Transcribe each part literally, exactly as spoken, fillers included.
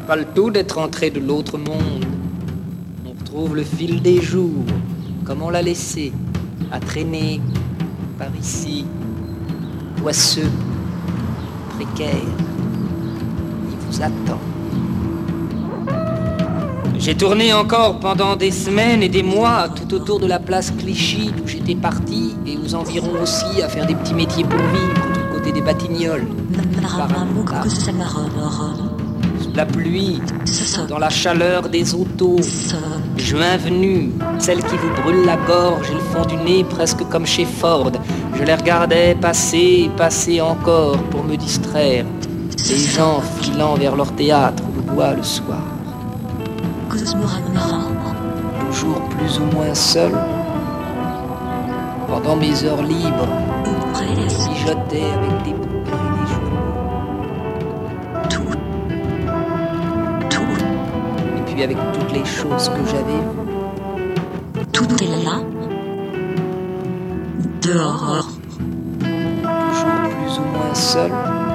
pas le tout d'être entré de l'autre monde. On retrouve le fil des jours, comme on l'a laissé, à traîner par ici, poisseux, précaire. Il vous attend. J'ai tourné encore pendant des semaines et des mois tout autour de la place Clichy d'où j'étais parti et aux environs aussi à faire des petits métiers pour vivre du côté des Batignolles. Sous la pluie, dans la chaleur des autos, juin venu, celle qui vous brûle la gorge et le fond du nez presque comme chez Ford. Je les regardais passer et passer encore pour me distraire. Les gens filant vers leur théâtre ou le bois le soir. Toujours plus ou moins seul, pendant mes heures libres, je mijotais avec des poupées et des journaux. Tout, tout. Et puis avec toutes les choses que j'avais vues. Tout est là, dehors. Toujours plus ou moins seul.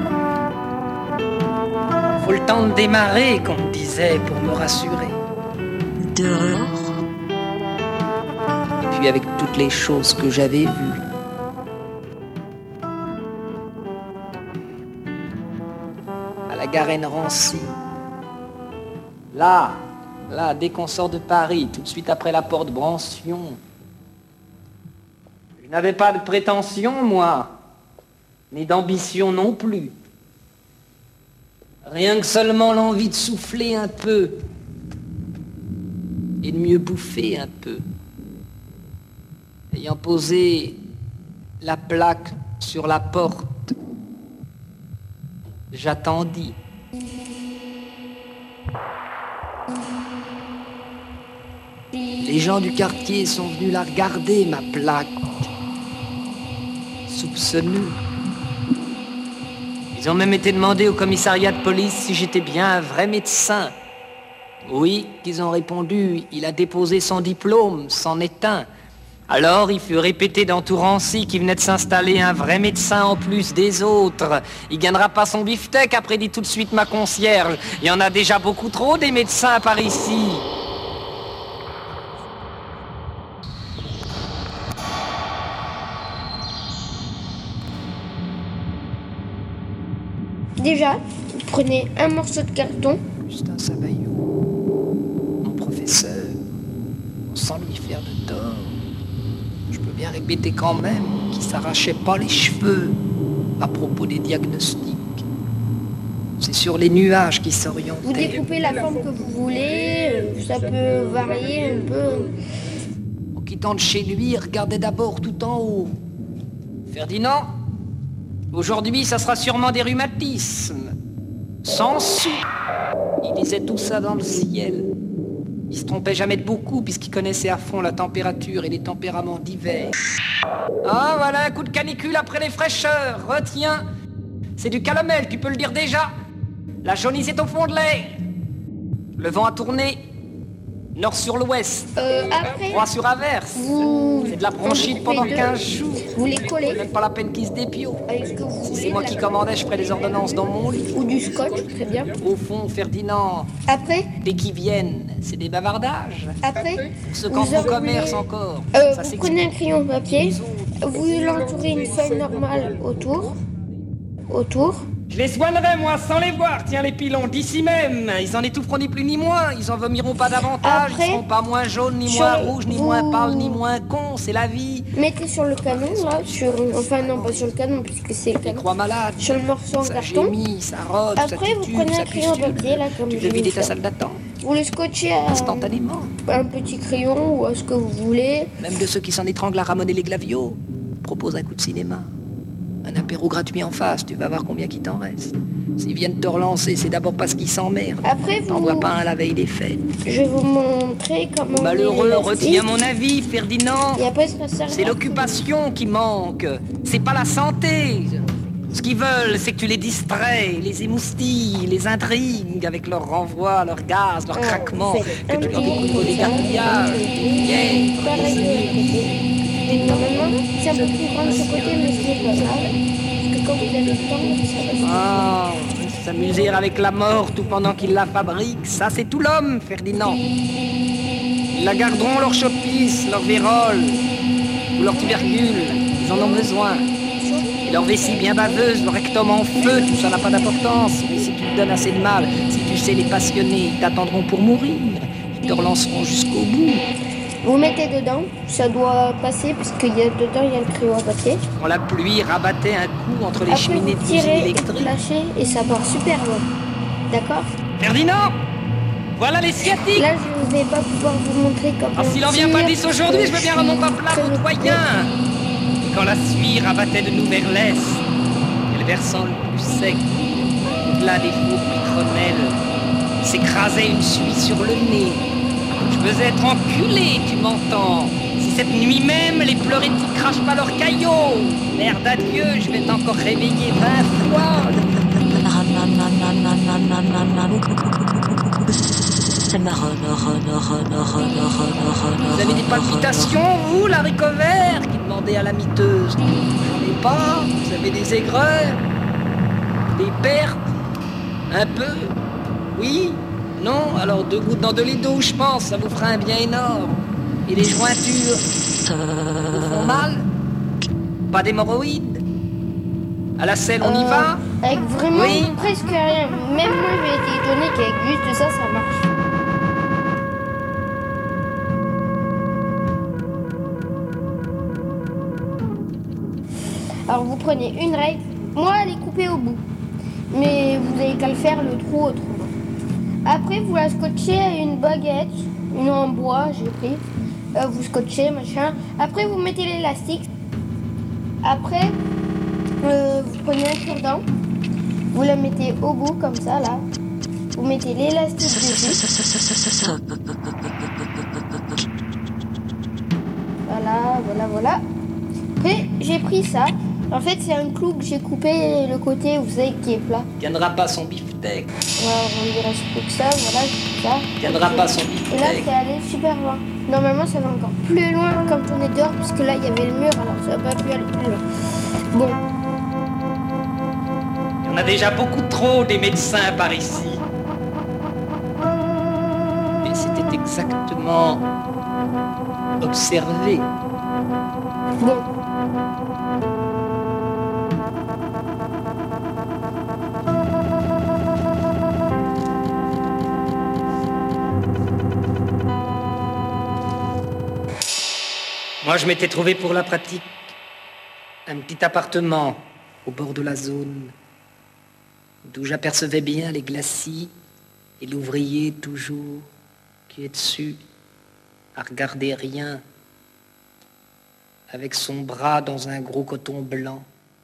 Faut le temps de démarrer, qu'on me disait, pour me rassurer. Dehors. Et puis avec toutes les choses que j'avais vues. À la Garenne-Rancy. Là, là, dès qu'on sort de Paris, tout de suite après la porte Brancion. Je n'avais pas de prétention, moi, ni d'ambition non plus. Rien que seulement l'envie de souffler un peu et de mieux bouffer un peu. Ayant posé la plaque sur la porte, j'attendis. Les gens du quartier sont venus la regarder, ma plaque, soupçonneux. Ils ont même été demandés au commissariat de police si j'étais bien un vrai médecin. Oui, qu'ils ont répondu, il a déposé son diplôme, c'en est un. Alors il fut répété dans tout Rancy qu'il venait de s'installer un vrai médecin en plus des autres. Il gagnera pas son beefsteak, après dit tout de suite ma concierge. Il y en a déjà beaucoup trop des médecins par ici. Déjà, prenez un morceau de carton. Justin Sabaillot, mon professeur, sans lui faire de tort. Je peux bien répéter quand même qu'il s'arrachait pas les cheveux à propos des diagnostics. C'est sur les nuages qu'il s'orientait. Vous découpez la forme que vous voulez, ça peut varier un peu. En quittant de chez lui, il regardait d'abord tout en haut. Ferdinand, aujourd'hui, ça sera sûrement des rhumatismes. Sans sou. Il disait tout ça dans le ciel. Il se trompait jamais de beaucoup puisqu'il connaissait à fond la température et les tempéraments d'hiver. Ah, voilà un coup de canicule après les fraîcheurs. Retiens. C'est du calomel, tu peux le dire déjà. La jaunisse est au fond de l'air. Le vent a tourné. Nord sur l'ouest. Euh, après, Froid sur averse. vous... C'est de la bronchite pendant quinze jours. Vous les collez Même pas la peine qu'ils se dépio. avec ce que vous voulez. C'est moi qui commandais, je ferais des ordonnances dans mon lit. Ou du scotch, très bien. Au fond, Ferdinand, Après, dès qu'ils viennent, c'est des bavardages. après, Pour ceux qui vous en font enroulez- commerce encore. euh, Ça vous s'explique. prenez un crayon papier, vous l'entourez une feuille normale autour, autour. Je les soignerai, moi, sans les voir. Tiens, les pilons, d'ici même. Ils en étoufferont ni plus ni moins. Ils en vomiront pas davantage. Après, Ils seront pas moins jaunes, ni sur- moins rouges, ni vous- moins pâles, ni moins cons. C'est la vie. Mettez sur le canon, là, sur... Enfin non, pas sur le canon, puisque c'est le Des canon. croix malades. Sur le morceau en Ça carton. gémit, ça rôde, ça Après, vous titube, prenez ça un crayon pustule. papier, là, comme Tu je veux viens vider de ta faire. salle d'attente Vous le scotchez à instantanément. un petit crayon ou à ce que vous voulez. Même de ceux qui s'en étranglent à ramoner les glavios. Propose un coup de cinéma. Un apéro gratuit en face, tu vas voir combien qu'il t'en reste. S'ils viennent te relancer, c'est d'abord parce qu'ils s'emmerdent. Après, T'en vous... vois pas un la veille des fêtes. Je vais vous montrer comment... Malheureux, on retiens élastique. mon avis, Ferdinand. Et après, ça sert C'est à- l'occupation qui manque. C'est pas la santé. Ce qu'ils veulent, c'est que tu les distrais, les émoustilles, les intrigues avec leur renvoi, leur gaz, leur Ah, craquement, vous faites que un tu leur petit- donnes des cartillages. Yeah. Pareil que- Normalement, c'est un peu plus grand de ce côté, mais ce n'est pas grave. Parce que quand vous avez le temps, ça va se Ah, S'amuser avec la mort tout pendant qu'ils la fabriquent, ça c'est tout l'homme, Ferdinand. Ils la garderont leur chopis, leur vérole, ou leur tubercule, ils en ont besoin. Et leur vessie bien baveuse, leur rectum en feu, tout ça n'a pas d'importance. Mais si tu te donnes assez de mal, si tu sais les passionner, ils t'attendront pour mourir. Ils te relanceront jusqu'au bout. Vous mettez dedans, ça doit passer parce qu'il y a dedans il y a le crayon à papier. Quand la pluie rabattait un coup entre les Après cheminées vous de cuisine tirez et vous électriques. lâchez et ça part super loin. D'accord? Ferdinand, voilà les sciatiques. Là je ne vais pas pouvoir vous montrer comment. Alors s'il en vient pas dix aujourd'hui, je veux bien mon plat au doyen. Et quand la suie rabattait de nous vers l'est, et le versant le plus sec, au-delà des faux pitronnelles, s'écrasait une suie sur le nez. Je veux être enculé, tu m'entends? Si cette nuit même, les pleurétiques crachent pas leurs caillots. Merde à Dieu, je vais t'encore réveiller vingt fois. Vous avez des palpitations, vous, l'haricot vert, qui demandait à la miteuse? J'en ai pas. Vous avez des aigreurs? Des pertes? Un peu? Oui? Non? Alors deux gouttes dans de lait d'eau, je pense, ça vous fera un bien énorme. Et les jointures vous font mal? Pas d'hémorroïdes? À la selle, on y Euh, va? Avec vraiment Oui. presque rien. Même moi j'ai été étonné qu'avec juste ça, ça marche. Alors vous prenez une règle. Moi elle est coupée au bout. Mais vous avez qu'à le faire le trou autrement. Après vous la scotchez à une baguette. Une en bois j'ai pris. Euh, vous scotchez machin. Après vous mettez l'élastique. Après euh, vous prenez un cure-dent. Vous la mettez au bout comme ça là. Vous mettez l'élastique dessus. Voilà, voilà, voilà. Après j'ai pris ça. En fait c'est un clou que j'ai coupé le côté, vous savez, qui est plat. Tiendra pas son beefsteak. Alors on reste plus que ça, voilà, c'est ça. Tiendra pas son Et là beefsteak. c'est allé super loin. Normalement ça va encore plus loin quand on est dehors, puisque là il y avait le mur, alors ça va pas plus aller plus loin. Bon, On a déjà beaucoup trop des médecins par ici. Mais c'était exactement observé. bon. Moi, je m'étais trouvé pour la pratique un petit appartement au bord de la zone, d'où j'apercevais bien les glacis et l'ouvrier toujours qui est dessus, à regarder rien, avec son bras dans un gros coton blanc,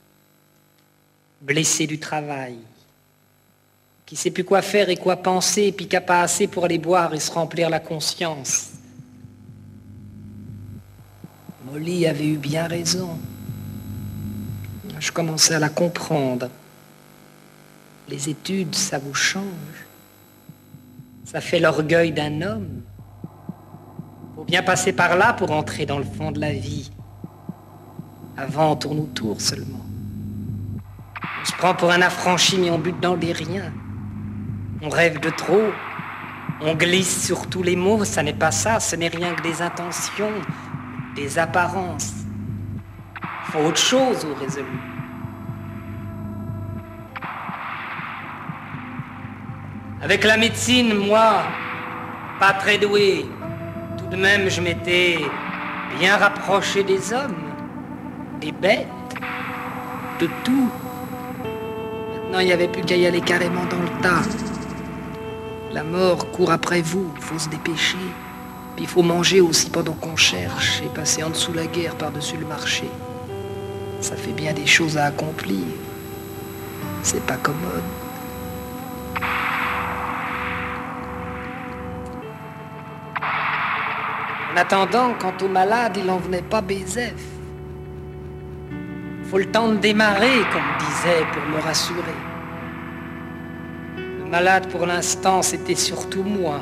blessé du travail, qui sait plus quoi faire et quoi penser, et puis qui n'a pas assez pour aller boire et se remplir la conscience. Molly avait eu bien raison. Je commençais à la comprendre. Les études, ça vous change. Ça fait l'orgueil d'un homme. Faut bien passer par là pour entrer dans le fond de la vie. Avant, on tourne autour seulement. On se prend pour un affranchi, mais on bute dans des riens. On rêve de trop. On glisse sur tous les mots. Ça n'est pas ça. Ce n'est rien que des intentions, des apparences. Faut autre chose au résolu. Avec la médecine, moi, pas très doué, tout de même je m'étais bien rapproché des hommes, des bêtes, de tout. Maintenant, il n'y avait plus qu'à y aller carrément dans le tas. La mort court après vous, faut se dépêcher. Puis il faut manger aussi pendant qu'on cherche et passer en dessous la guerre par-dessus le marché. Ça fait bien des choses à accomplir. C'est pas commode. En attendant, quant aux malades, il n'en venait pas Bézef. Faut le temps de démarrer, comme disait, pour me rassurer. Le malade, pour l'instant, c'était surtout moi.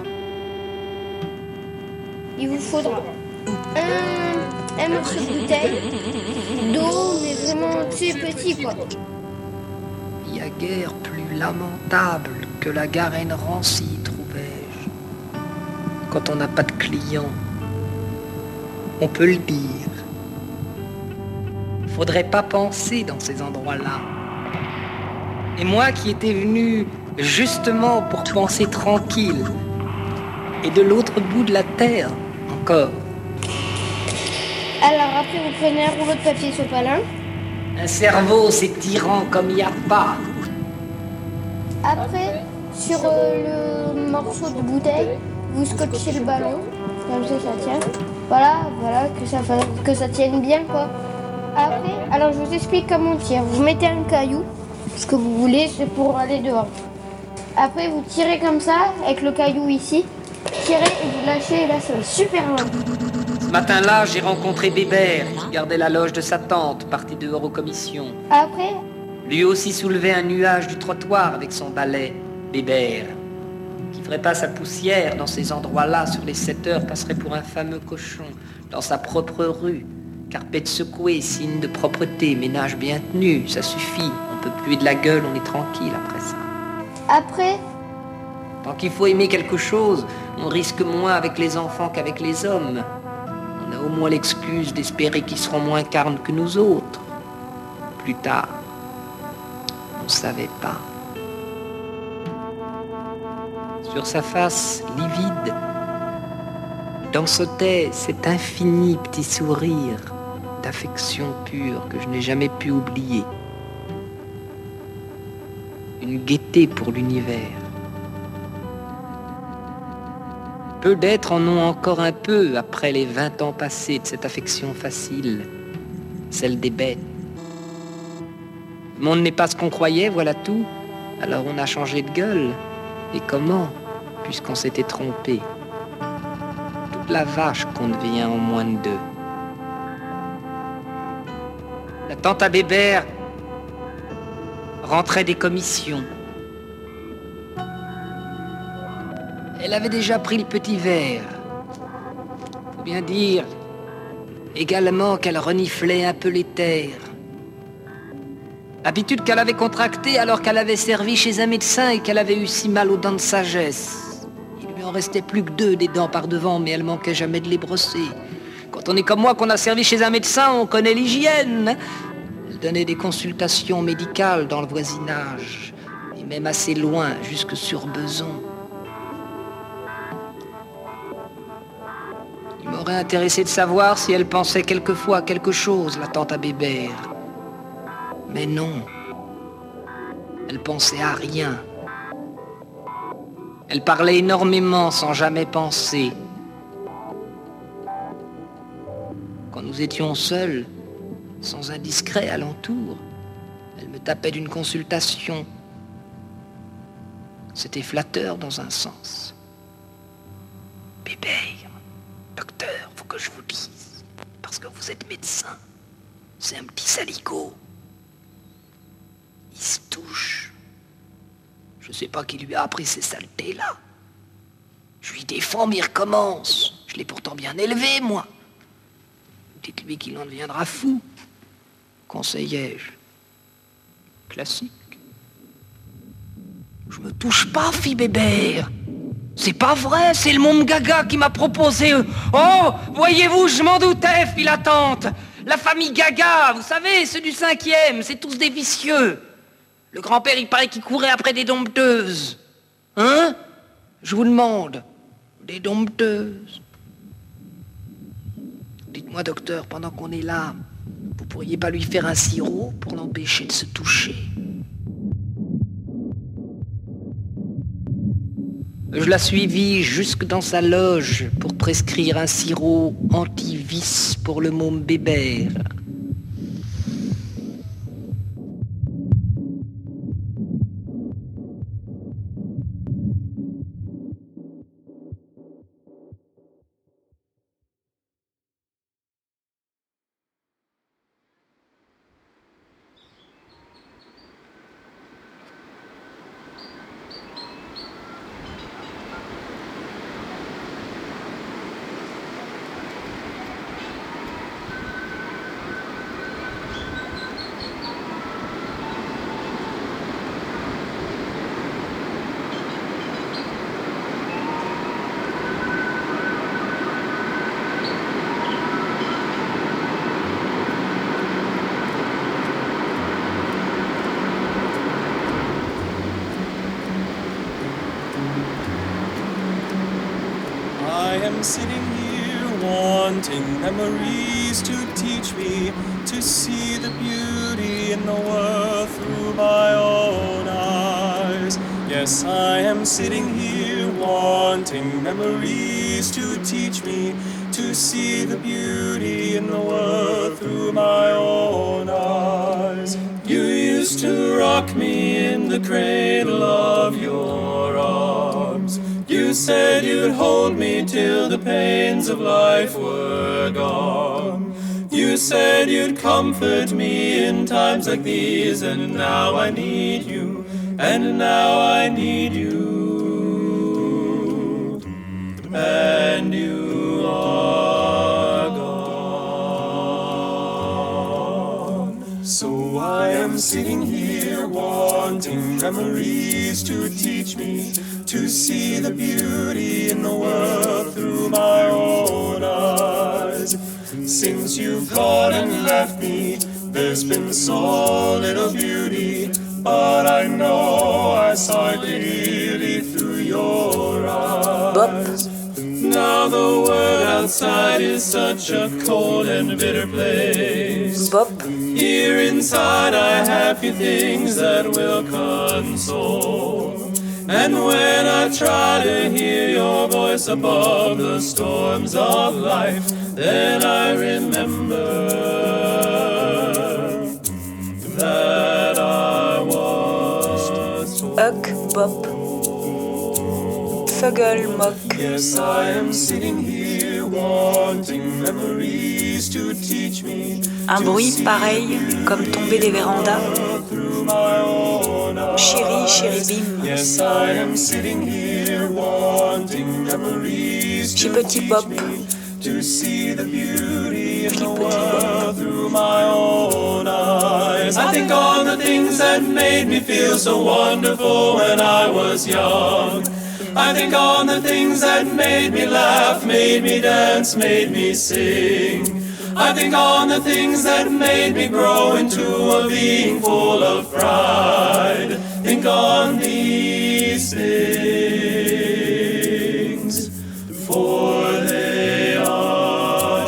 Il vous faudra un, un morceau de bouteille d'eau, mais vraiment très petit quoi. Il y a guère plus lamentable que la garenne rancie, trouvais-je. Quand on n'a pas de clients, on peut le dire. Faudrait pas penser dans ces endroits-là. Et moi qui étais venu justement pour penser tranquille, et de l'autre bout de la terre encore. Alors après, vous prenez un rouleau de papier sopalin. Un cerveau, c'est tyran comme il n'y a pas. Après, sur euh, le morceau de bouteille, vous scotchez le ballon, comme ça, ça tient. Voilà, voilà, que ça, fa- que ça tienne bien, quoi. Après, alors je vous explique comment on tire. Vous mettez un caillou, ce que vous voulez, c'est pour aller dehors. Après, vous tirez comme ça, avec le caillou ici. Tirez et vous lâchez, et là, ça va super loin. Ce matin-là, j'ai rencontré Bébert, qui gardait la loge de sa tante, parti dehors aux commissions. Après, Lui aussi soulevait un nuage du trottoir avec son balai, Bébert, qui ferait pas sa poussière dans ces endroits-là sur les sept heures, passerait pour un fameux cochon, dans sa propre rue. Carpette secouée, signe de propreté, ménage bien tenu, ça suffit. On peut puer de la gueule, on est tranquille après ça. après, Tant qu'il faut aimer quelque chose, on risque moins avec les enfants qu'avec les hommes. On a au moins l'excuse d'espérer qu'ils seront moins carnes que nous autres. Plus tard, on ne savait pas. Sur sa face livide, dansait cet infini petit sourire d'affection pure que je n'ai jamais pu oublier. Une gaieté pour l'univers. Peu d'êtres en ont encore un peu après les vingt ans passés de cette affection facile, celle des bêtes. Le monde n'est pas ce qu'on croyait, voilà tout. Alors on a changé de gueule. Et comment, puisqu'on s'était trompé? Toute la vache qu'on devient en moins de deux. La tante à Bébert rentrait des commissions. Elle avait déjà pris le petit verre. Faut bien dire également qu'elle reniflait un peu les terres. Habitude qu'elle avait contractée alors qu'elle avait servi chez un médecin et qu'elle avait eu si mal aux dents de sagesse. Il lui en restait plus que deux des dents par devant, mais elle manquait jamais de les brosser. Quand on est comme moi, qu'on a servi chez un médecin, on connaît l'hygiène. Elle donnait des consultations médicales dans le voisinage, et même assez loin, jusque sur Beson. Il m'aurait intéressé de savoir si elle pensait quelquefois à quelque chose, la tante à Bébert. Mais non, elle pensait à rien. Elle parlait énormément sans jamais penser. Quand nous étions seuls, sans indiscret alentour, elle me tapait d'une consultation. C'était flatteur dans un sens. Bébert, docteur, faut que je vous dise, parce que vous êtes médecin, c'est un petit saligot. Il se touche. Je sais pas qui lui a appris ces saletés-là. Je lui défends, mais il recommence. Je l'ai pourtant bien élevé, moi. Dites-lui qu'il en deviendra fou. Conseillais-je. Classique. Je me touche pas, fille Bébert. C'est pas vrai, c'est le monde gaga qui m'a proposé. Oh, voyez-vous, je m'en doutais, fit la tante. La famille Gaga, vous savez, ceux du cinquième, c'est tous des vicieux. Le grand-père, il paraît qu'il courait après des dompteuses. Hein? Je vous demande. Des dompteuses. Dites-moi, docteur, pendant qu'on est là, vous pourriez pas lui faire un sirop pour l'empêcher de se toucher? Je la suivis jusque dans sa loge pour prescrire un sirop anti-vice pour le môme Bébert. sitting here wanting memories to teach me to see the beauty in the world through my own eyes. Yes, I am sitting here wanting memories to teach me to see the beauty in the world through my own eyes. You used to rock me in the cradle of your arms. You said you'd hold me till the pains of life were gone. You said you'd comfort me in times like these, and now I need you, and now I need you, and you are gone. So I am sitting here wanting memories to teach me to see the beauty in the world through my own eyes. Since you've gone and left me, there's been so little beauty, but I know I saw it clearly through your eyes. Bop. Now the world outside is such a cold and bitter place. Bop. Here inside I have few things that will console. And when I try to hear your voice above the storms of life, then I remember that I was told. Huck, bop. Fuggle, mock. Yes, I am sitting here wanting memories to teach me. Un bruit pareil comme tomber des vérandas. Chéri, chéri, bim. Yes, I am sitting here wanting memories to Petit bop. to see the beauty of the world through my own eyes. I think on the things that made me feel so wonderful when I was young. I think on the things that made me laugh, made me dance, made me sing. I think on the things that made me grow into a being full of pride. Think on these things, for they are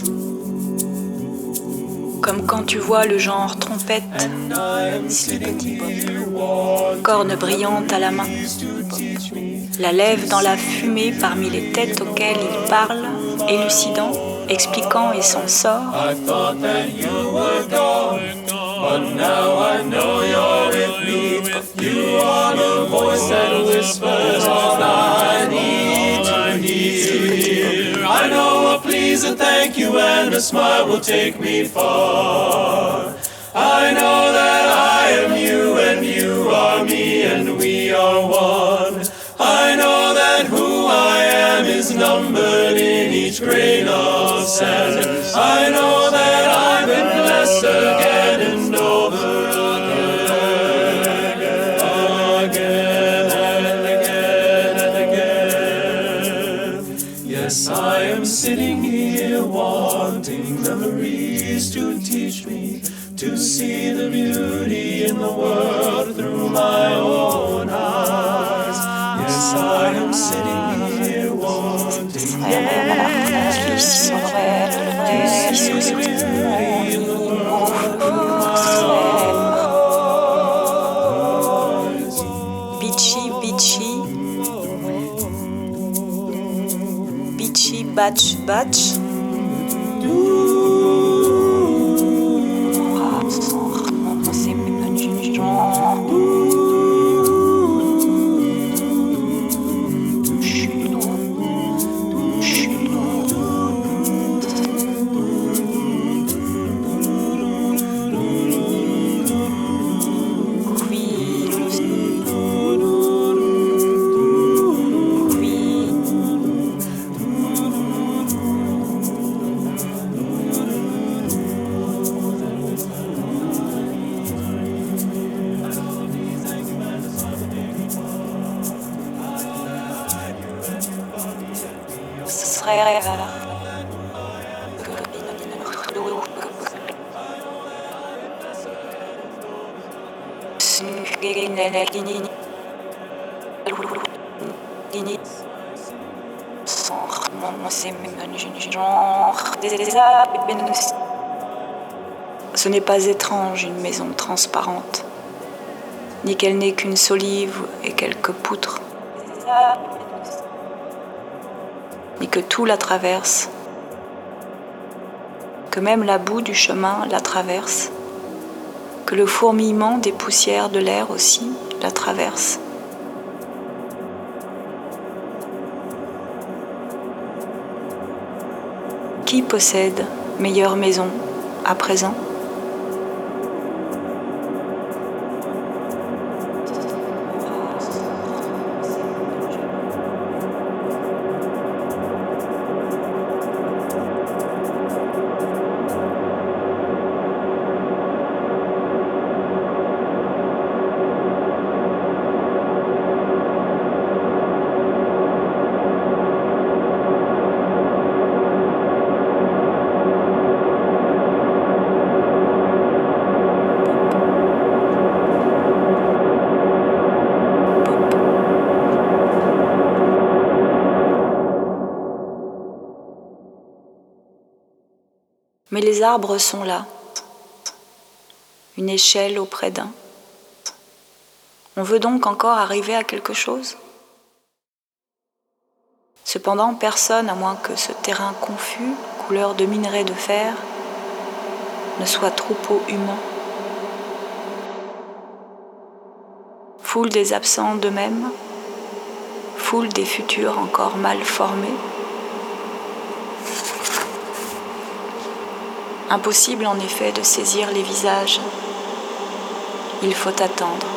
true. Comme quand tu vois le genre trompette, And I am sitting here corne brillante à la main, la lève dans la fumée parmi les têtes auxquelles il parle, élucidant, expliquant et s'en sort. I thought that you were gone, but now I know you're with me. You are the voice that whispers all I need to hear. I know a please, a thank you, and a smile will take me far. I know that I am you, and you are me, and we are one. I know that who I am is numbered in each grain of sand. I know that I've been blessed again and over again, again and again and again. Yes, I am sitting here wanting memories to teach me to see the beauty in the world through my own eyes. Yes, I am sitting here wanting to see the beauty in the world through my own eyes. Bitchy, bitchy. Bitchy, batch, batch. C'est du genre. Sans Ce n'est pas étrange une maison transparente, ni qu'elle n'est qu'une solive et quelques poutres, ni que tout la traverse, que même la boue du chemin la traverse, que le fourmillement des poussières de l'air aussi la traverse. Qui possède meilleure maison à présent ? Mais les arbres sont là, une échelle auprès d'un. On veut donc encore arriver à quelque chose ? Cependant, personne, à moins que ce terrain confus, couleur de minerai de fer, ne soit troupeau humain. Foule des absents d'eux-mêmes, foule des futurs encore mal formés. Impossible en effet de saisir les visages. Il faut attendre.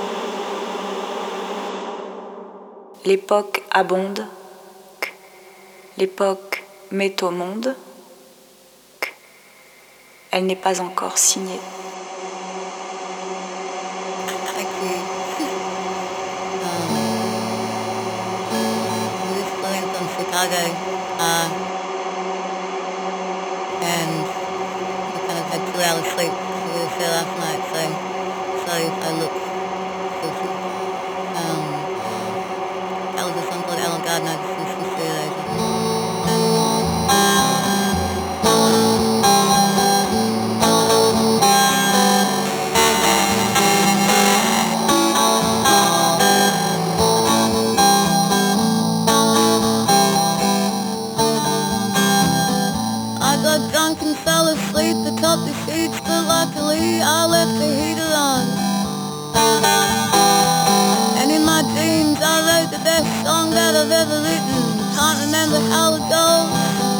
L'époque abonde. L'époque met au monde. Elle n'est pas encore signée. Chicago, uh, and I kind of had two hours sleep because we were there last night, so so I looked. Um, uh, that was a song called Alan Gardner. Just listened to those. Atop the sheets, but luckily I left the heater on. And in my dreams I wrote the best song that I've ever written. Can't remember how it goes.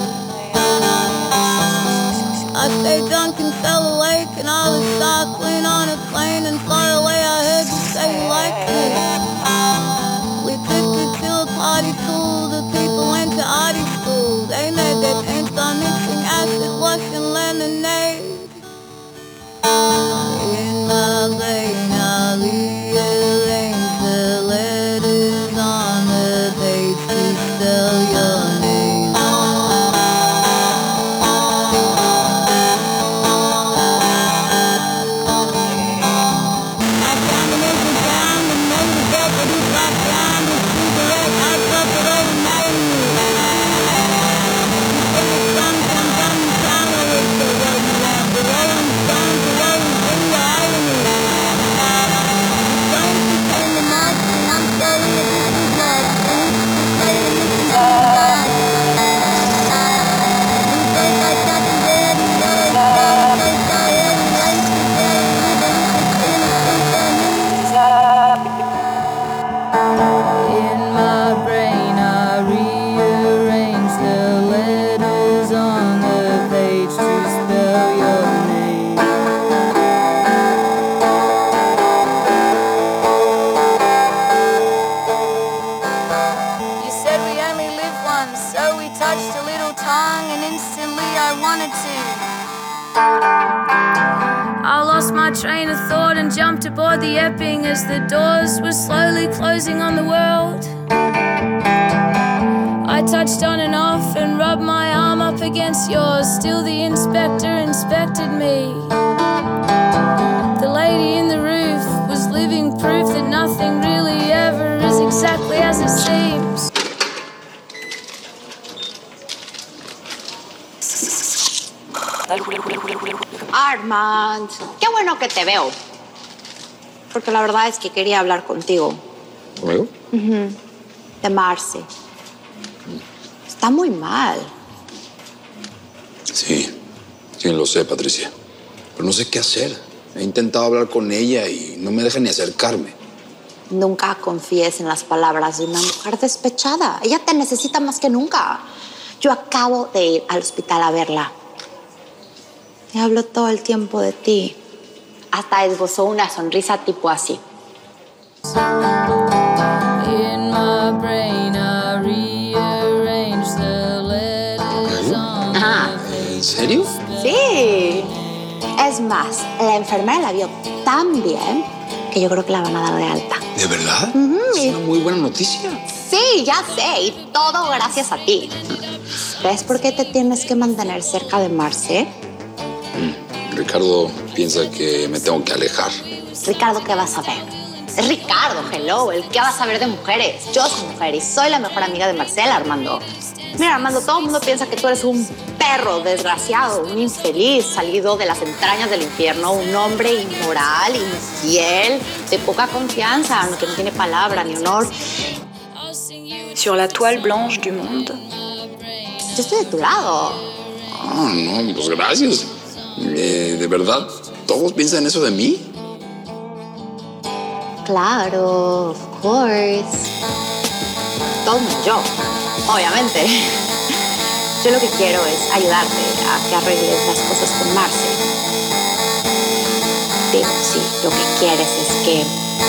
I stayed drunk and fell awake, and I was cycling on a plane, and far away I heard you say you liked me. We drifted to a party pool, the people went to arty school. They made their paints by mixing acid wash and lemonade. In my brain I rearrange the letters on the page to spell your name. I found an empty town and made a bet that he'd lock down his cigarette. I dropped it over my knee. He said it's some come from the town where it's the road you left. The rolling stones, the rolling in the irony. Going to stay in the mud and I'm still in the distant blood. And it's to stay in the missing blood. And days I sat in bed and days, days tired and nights to stay living the innocence and in my brain I rearrange the letters on the page to spell your name. You said we only live once, so we touched a little tongue, and instantly I wanted to. I lost my train of thought and jumped aboard the Epping as the doors were slowly closing on the world. I touched on and off and rubbed my arm up against yours. Still the inspector inspected me. The lady in the roof was living proof that nothing really ever is exactly as it seems. Armand, qué bueno que te veo. Porque la verdad es que quería hablar contigo. ¿Conmigo? Uh-huh. De Marce. Está muy mal. Sí, sí, lo sé, Patricia. Pero no sé qué hacer. He intentado hablar con ella y no me deja ni acercarme. Nunca confíes en las palabras de una mujer despechada. Ella te necesita más que nunca. Yo acabo de ir al hospital a verla. Me habló todo el tiempo de ti. Hasta esbozó una sonrisa tipo así. Ajá. ¿En serio? Sí. Es más, la enfermera la vio tan bien que yo creo que la van a dar de alta. ¿De verdad? Uh-huh. Es una muy buena noticia. Sí, ya sé. Y todo gracias a ti. ¿Ves por qué te tienes que mantener cerca de Marce? Mm. Ricardo piensa que me tengo que alejar. Ricardo, ¿qué vas a ver? Es Ricardo, hello. ¿El qué vas a ver de mujeres? Yo soy mujer y soy la mejor amiga de Marcela, Armando. Mira, Armando, todo el mundo piensa que tú eres un perro desgraciado, un infeliz salido de las entrañas del infierno, un hombre inmoral, infiel, de poca confianza, que no tiene palabra ni honor. Sur la toile blanche du monde, Yo estoy de tu lado. Ah, no, pues gracias. Eh, ¿De verdad todos piensan eso de mí? Claro, of course. Todo menos yo, obviamente. Yo lo que quiero es ayudarte a que arregles las cosas con Marce. Digo, sí, lo que quieres es que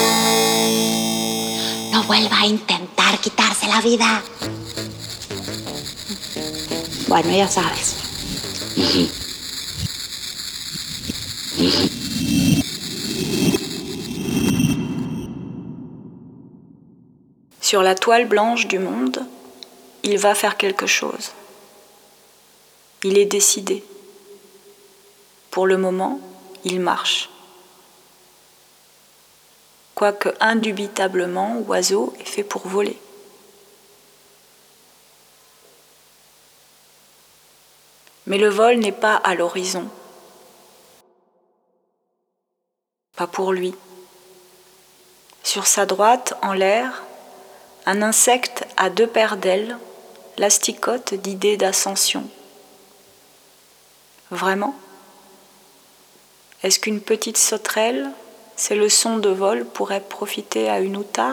no vuelva a intentar quitarse la vida. Bueno, ya sabes. Uh-huh. Uh-huh. sur la toile blanche du monde, il va faire quelque chose. Il est décidé. Pour le moment, il marche. Quoique indubitablement, oiseau est fait pour voler. Mais le vol n'est pas à l'horizon. Pas pour lui. Sur sa droite, en l'air, un insecte à deux paires d'ailes l'asticote d'idées d'ascension. Vraiment ? Est-ce qu'une petite sauterelle, ses leçons de vol pourraient profiter à une outarde ?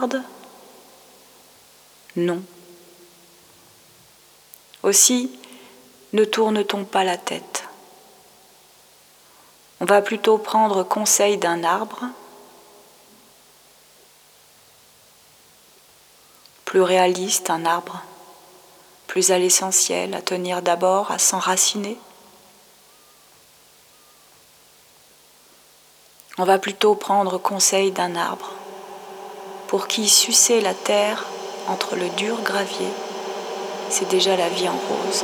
Non. Aussi, ne tourne-t-on pas la tête ? On va plutôt prendre conseil d'un arbre, plus réaliste un arbre, plus à l'essentiel, à tenir d'abord, à s'enraciner. On va plutôt prendre conseil d'un arbre, pour qui sucer la terre entre le dur gravier, c'est déjà la vie en rose.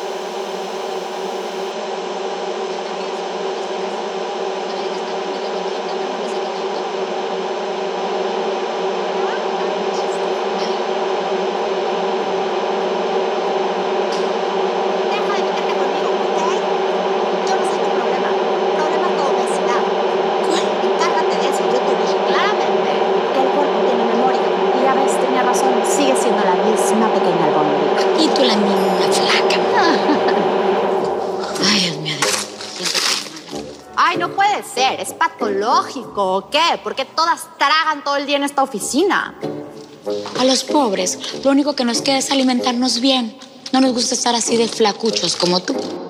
¿Es patológico o qué? ¿Por qué todas tragan todo el día en esta oficina? A los pobres, lo único que nos queda es alimentarnos bien. No nos gusta estar así de flacuchos como tú.